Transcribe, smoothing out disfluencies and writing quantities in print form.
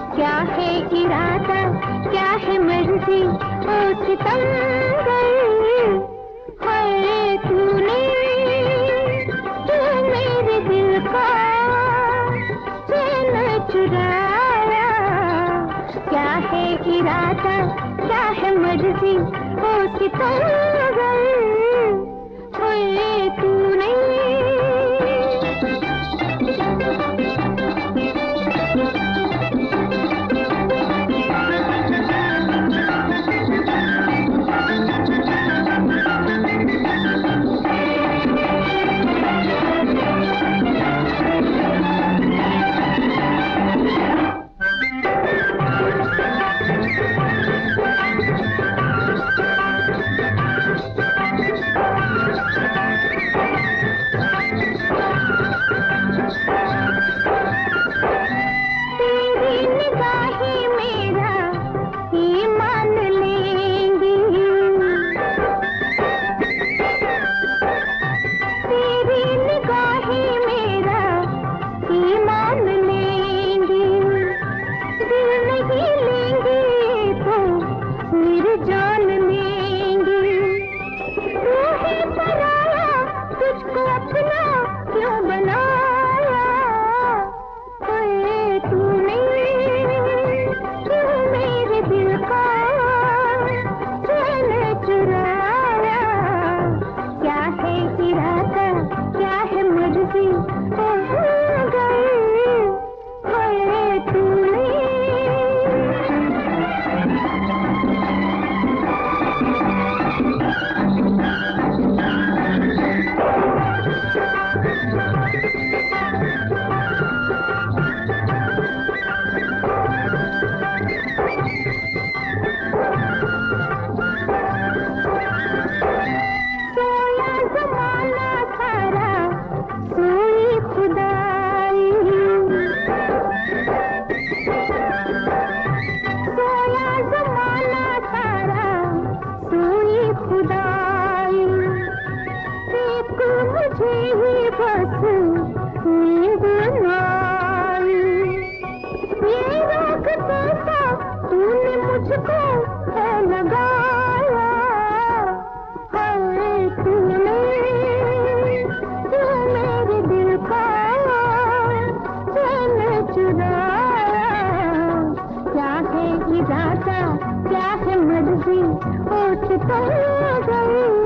क्या है इरादा, क्या है मर्जी, ओ सितमगर है तूने जो मेरे दिल का चैन चुराया। क्या है इरादा, क्या है मर्जी, ओ सितमगर है तूने। जान लेंगे तू ही पराया, तुझको अपना क्यों बनाया है तूने, क्यों मेरे दिल का चैन चुराया। क्या है इरादा, क्या है मर्जी, ओ गए है तूने। मुझे ही बस नींद आई, ये रोग कैसा तूने मुझको है लगाया है तूने, तू मेरे दिल का चैन चुराया। क्या है इरादा, क्या है मर्जी, ओ सितमगर